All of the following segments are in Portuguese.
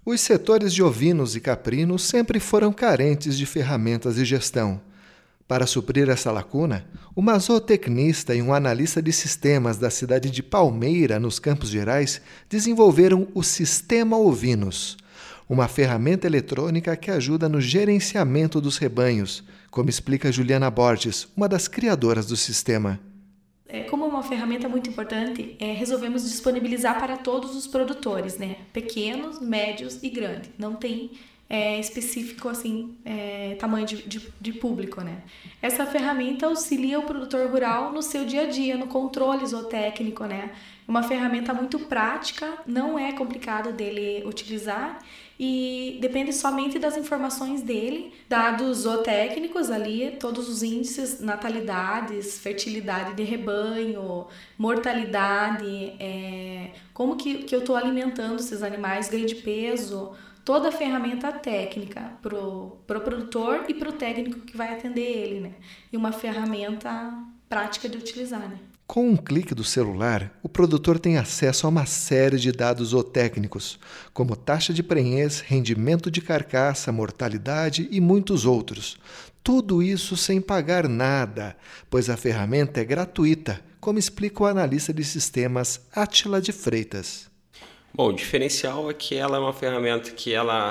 Os setores de ovinos e caprinos sempre foram carentes de ferramentas de gestão. Para suprir essa lacuna, uma zootecnista e um analista de sistemas da cidade de Palmeira, nos Campos Gerais, desenvolveram o Sistema Ovinos, uma ferramenta eletrônica que ajuda no gerenciamento dos rebanhos, como explica Juliana Borges, uma das criadoras do sistema. Como é uma ferramenta muito importante, resolvemos disponibilizar para todos os produtores, né? Pequenos, médios e grandes. Não tem específico assim, tamanho de público, né? Essa ferramenta auxilia o produtor rural no seu dia a dia, no controle zootécnico, né? Uma ferramenta muito prática, não é complicado dele utilizar e depende somente das informações dele, dados zootécnicos ali, todos os índices, natalidades, fertilidade de rebanho, mortalidade, como que eu estou alimentando esses animais, ganho de peso, toda a ferramenta técnica pro produtor e pro técnico que vai atender ele, né? E uma ferramenta prática de utilizar, né? Com um clique do celular, o produtor tem acesso a uma série de dados zootécnicos, como taxa de prenhez, rendimento de carcaça, mortalidade e muitos outros. Tudo isso sem pagar nada, pois a ferramenta é gratuita, como explica o analista de sistemas Átila de Freitas. Bom, o diferencial é que ela é uma ferramenta que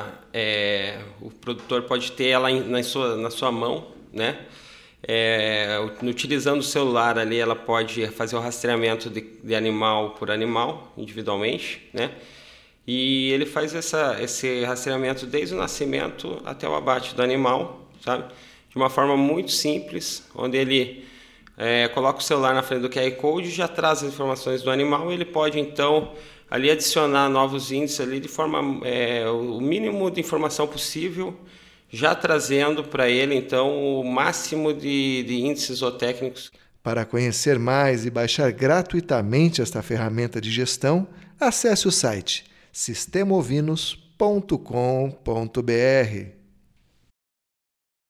o produtor pode ter ela na sua mão, né? Utilizando o celular ali, ela pode fazer o rastreamento de animal por animal, individualmente, né? E ele faz esse rastreamento desde o nascimento até o abate do animal, sabe? De uma forma muito simples, onde ele coloca o celular na frente do QR Code e já traz as informações do animal. Ele pode, então, ali adicionar novos índices ali de forma o mínimo de informação possível, já trazendo para ele, então, o máximo de índices zootécnicos. Para conhecer mais e baixar gratuitamente esta ferramenta de gestão, acesse o site sistemaovinos.com.br.